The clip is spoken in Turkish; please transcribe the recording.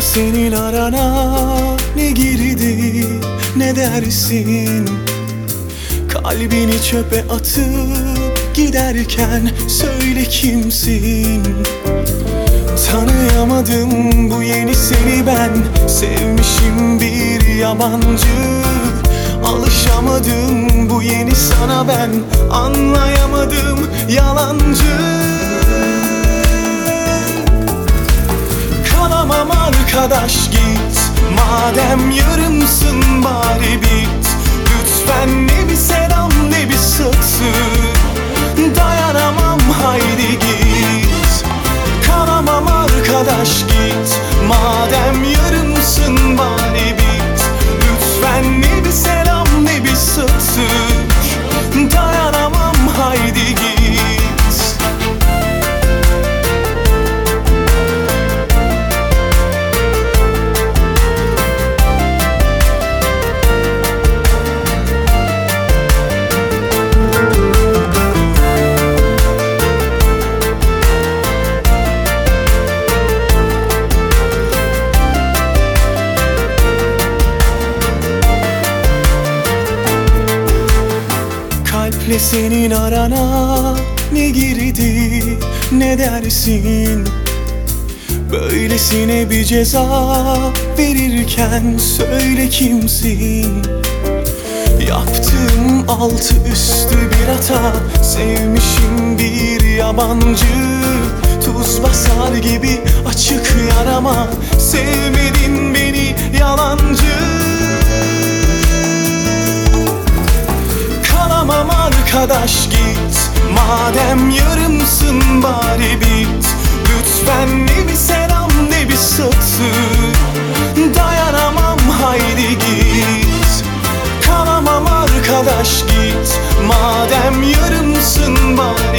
senin arana ne girdi ne dersin? Kalbini çöpe atıp giderken söyle kimsin? Tanıyamadım bu yeni seni ben, sevmişim bir yabancı. Alışamadım bu yeni sana ben, anlayamadım yalancı. Kalamam arkadaş git, madem yarımsın bari bit. Lütfen ne bir selam ne bir satır, dayanamam haydi git. Kalamam arkadaş git, madem yarımsın bari bit. Lütfen ne bir selam ne bir satır, dayanamam haydi git. Kalple senin arana ne girdi ne dersin? Böylesine bir ceza verirken söyle kimsin? Yaptığım altı üstü bir hata, sevmişim bir yabancı. Tuz basar gibi açık yarama, sevmedin beni yalancı. Kalamam arkadaş git, madem yarımsın bari bit. Lütfen ne bir selam ne bir satır, dayanamam haydi git. Kalamam arkadaş git, madem yarımsın bari